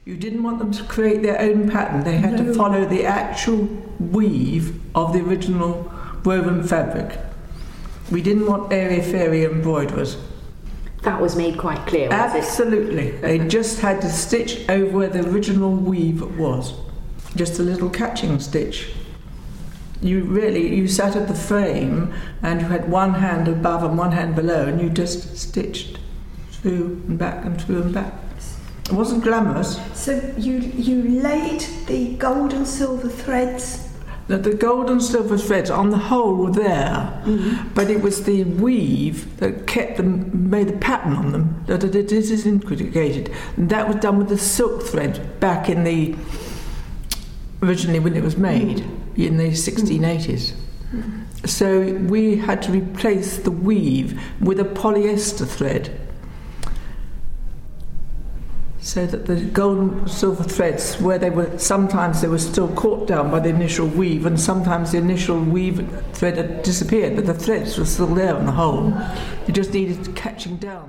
You didn't want them to create their own pattern. They had to follow the actual weave of the original woven fabric. We didn't want airy-fairy embroiderers. That was made quite clear, was it? Absolutely. They just had to stitch over where the original weave was. Just a little catching stitch. You sat at the frame and you had one hand above and one hand below, and you just stitched through and back and through and back. It wasn't glamorous. So you laid the gold and silver threads. The gold and silver threads on the whole were there, but it was the weave that made the pattern on them that it disintegrated. And that was done with the silk thread back in originally when it was made in the 1680s. So we had to replace the weave with a polyester thread, so that the gold and silver threads, sometimes they were still caught down by the initial weave, and sometimes the initial weave thread had disappeared, but the threads were still there on the whole. You just needed catching down.